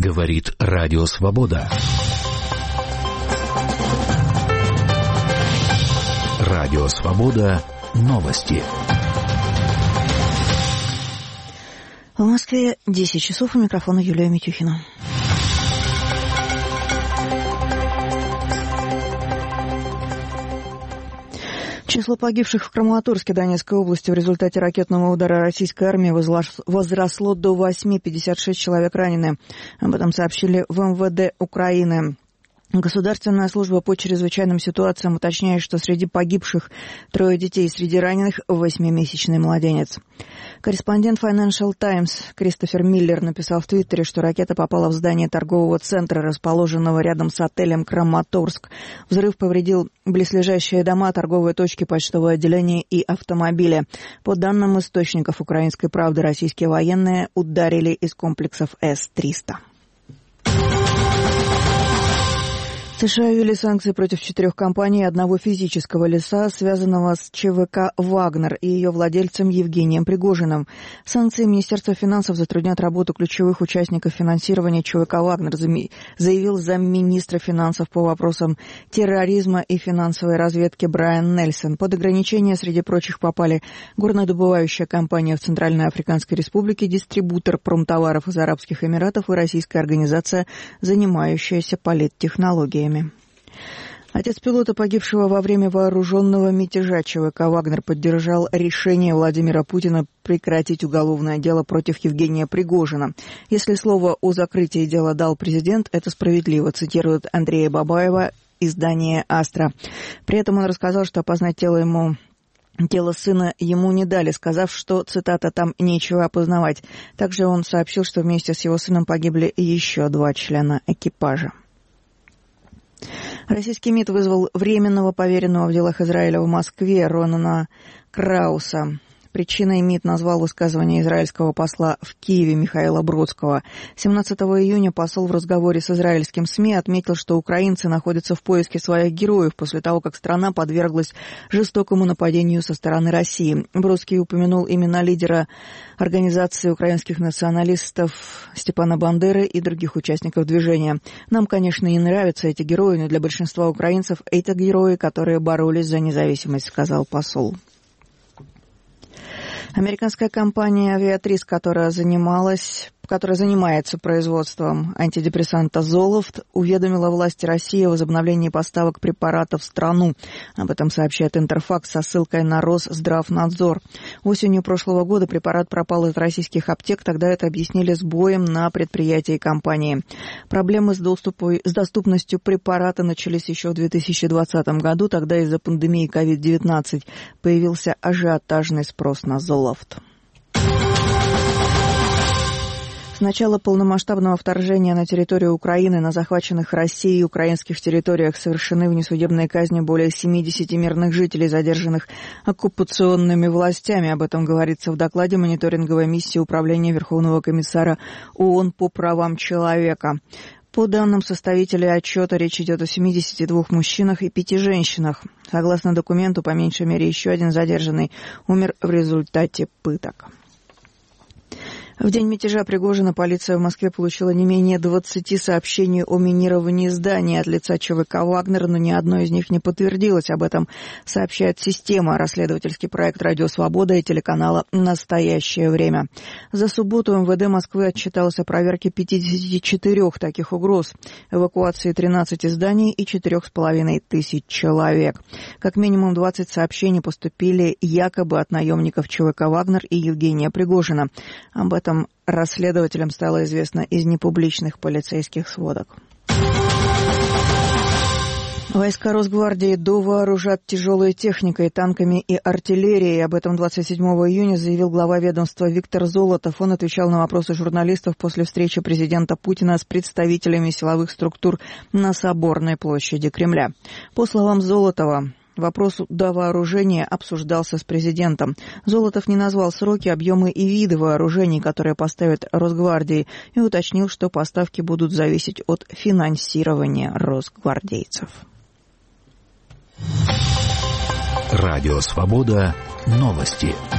Говорит Радио Свобода. Радио Свобода. Новости. В Москве 10 часов, у микрофона Юлия Митюхина. Число погибших в Краматорске Донецкой области в результате ракетного удара российской армии возросло до 8, 56 человек ранены. Об этом сообщили в МВД Украины. Государственная служба по чрезвычайным ситуациям уточняет, что среди погибших 3 детей, среди раненых 8-месячный младенец. Корреспондент Financial Times Кристофер Миллер написал в Твиттере, что ракета попала в здание торгового центра, расположенного рядом с отелем Краматорск. Взрыв повредил близлежащие дома, торговые точки, почтовое отделение и автомобили. По данным источников «Украинской правды», российские военные ударили из комплексов С-300. США ввели санкции против 4 компаний и одного физического лица, связанного с ЧВК «Вагнер» и ее владельцем Евгением Пригожиным. Санкции Министерства финансов затруднят работу ключевых участников финансирования ЧВК «Вагнер», заявил замминистра финансов по вопросам терроризма и финансовой разведки Брайан Нельсон. Под ограничения, среди прочих, попали горнодобывающая компания в Центральной Африканской Республике, дистрибутор промтоваров из Арабских Эмиратов и российская организация, занимающаяся политтехнологиями. Отец пилота, погибшего во время вооруженного мятежа ЧВК «Вагнер», поддержал решение Владимира Путина прекратить уголовное дело против Евгения Пригожина. Если слово о закрытии дела дал президент, это справедливо, цитирует Андрея Бабаева, издание «Астра». При этом он рассказал, что опознать тело сына ему не дали, сказав, что, цитата, «там нечего опознавать». Также он сообщил, что вместе с его сыном погибли еще 2 члена экипажа. Российский МИД вызвал временного поверенного в делах Израиля в Москве Ронана Крауса. Причиной МИД назвал высказывание израильского посла в Киеве Михаила Бродского. 17 июня посол в разговоре с израильским СМИ отметил, что украинцы находятся в поиске своих героев после того, как страна подверглась жестокому нападению со стороны России. Бродский упомянул имена лидера организации украинских националистов Степана Бандеры и других участников движения. Нам, конечно, не нравятся эти герои, но для большинства украинцев это герои, которые боролись за независимость, сказал посол. Американская компания «Авиатрис», которая занимается производством антидепрессанта «Золофт», уведомила власти России о возобновлении поставок препарата в страну. Об этом сообщает Интерфакс со ссылкой на Росздравнадзор. Осенью прошлого года препарат пропал из российских аптек, тогда это объяснили сбоем на предприятии компании. Проблемы с доступностью препарата начались еще в 2020 году, тогда из-за пандемии COVID-19 появился ажиотажный спрос на «Золофт». С начала полномасштабного вторжения на территорию Украины на захваченных Россией и украинских территориях совершены внесудебные казни более 70 мирных жителей, задержанных оккупационными властями. Об этом говорится в докладе мониторинговой миссии Управления Верховного комиссара ООН по правам человека. По данным составителей отчета, речь идет о 72 мужчинах и 5 женщинах. Согласно документу, по меньшей мере, еще один задержанный умер в результате пыток. В день мятежа Пригожина полиция в Москве получила не менее 20 сообщений о минировании зданий от лица ЧВК «Вагнер», но ни одно из них не подтвердилось. Об этом сообщает «Система», расследовательский проект «Радио Свобода» и телеканала «Настоящее время». За субботу МВД Москвы отчиталось о проверке 54 таких угроз, эвакуации 13 зданий и 4500 человек. Как минимум 20 сообщений поступили якобы от наемников ЧВК «Вагнер» и Евгения Пригожина. Об этом расследователям стало известно из непубличных полицейских сводок. Войска Росгвардии довооружат тяжелой техникой, танками и артиллерией. Об этом 27 июня заявил глава ведомства Виктор Золотов. Он отвечал на вопросы журналистов после встречи президента Путина с представителями силовых структур на Соборной площади Кремля. По словам Золотова, вопрос довооружения обсуждался с президентом. Золотов не назвал сроки, объемы и виды вооружений, которые поставят Росгвардии, и уточнил, что поставки будут зависеть от финансирования росгвардейцев. Радио Свобода. Новости.